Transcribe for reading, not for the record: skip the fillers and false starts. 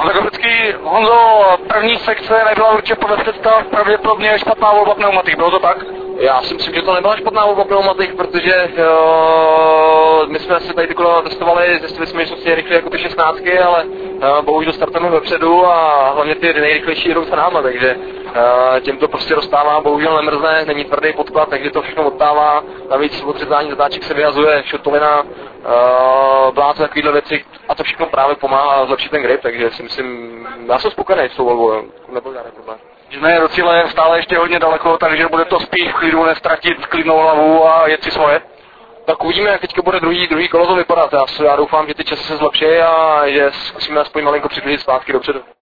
Teoreticky, Honzo, první sekce nebyla určitě podle představ pravděpodobně špatná volba pneumatik, bylo to tak? Já si myslím, že to nebyla špatná volba pneumatik, protože my jsme si tady ty kola testovali, zjistili jsme, že jsou si rychlé jako ty 16, ale bohužel startujeme vepředu a hlavně ty nejrychlejší jedou za náma, takže těm to prostě roztává, bohužel nemrzne, není tvrdý podklad, takže to všechno odtává, navíc odřezání zatáček se vyhazuje, šotolina, bláto, takovýhle věci a to všechno právě pomáhá zlepšit ten grip, takže si myslím, já jsem spokojený s tou volbou, nebyl žádný problém. Že do cíle stále ještě hodně daleko, takže bude to spíš v klidu, nestratit klidnou hlavu a jet si svoje. Tak uvidíme, jak teďka bude druhý kolo to vypadat. Já doufám, že ty časy se zlepší a že zkusíme aspoň malinko přiklidit zpátky dopředu.